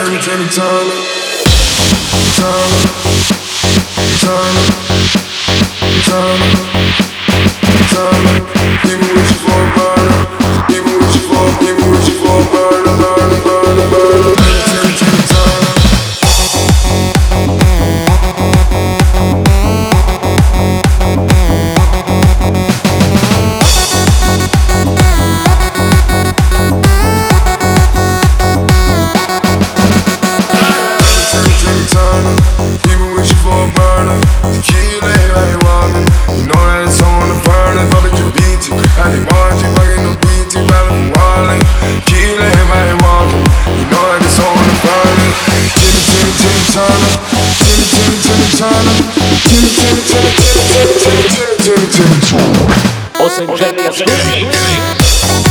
Timmy Turner, Turner, Turner, Turner, Turner. People wish you for a burner. People wish you for a burner, burner, burner, burner. Timmy Turner. People wish you for a burner. Tequila ain't like woman. You know that it's on the burner. Fuck you BT. I ain't want you fucking no BT. Rather than wildin'. Tequila ain't like woman. You know that it's on the burner. Timmy Turner. Timmy Turner. Timmy Turner. Osengeli.